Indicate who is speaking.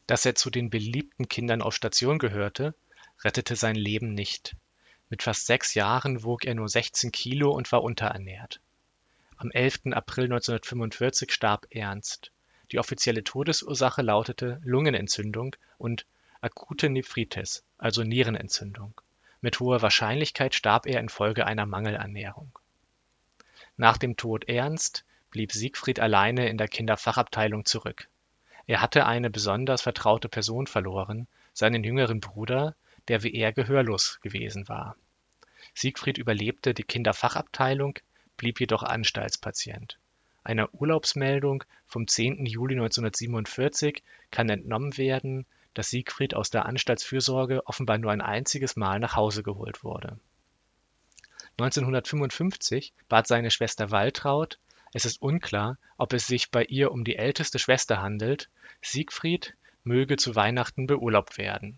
Speaker 1: Dass er zu den beliebten Kindern auf Station gehörte, rettete sein Leben nicht. Mit fast 6 Jahren wog er nur 16 Kilo und war unterernährt. Am 11. April 1945 starb Ernst. Die offizielle Todesursache lautete Lungenentzündung und akute Nephritis, also Nierenentzündung. Mit hoher Wahrscheinlichkeit starb er infolge einer Mangelernährung. Nach dem Tod Ernst blieb Siegfried alleine in der Kinderfachabteilung zurück. Er hatte eine besonders vertraute Person verloren, seinen jüngeren Bruder, der wie er gehörlos gewesen war. Siegfried überlebte die Kinderfachabteilung, blieb jedoch Anstaltspatient. Einer Urlaubsmeldung vom 10. Juli 1947 kann entnommen werden, dass Siegfried aus der Anstaltsfürsorge offenbar nur ein einziges Mal nach Hause geholt wurde. 1955 bat seine Schwester Waltraud, es ist unklar, ob es sich bei ihr um die älteste Schwester handelt, Siegfried möge zu Weihnachten beurlaubt werden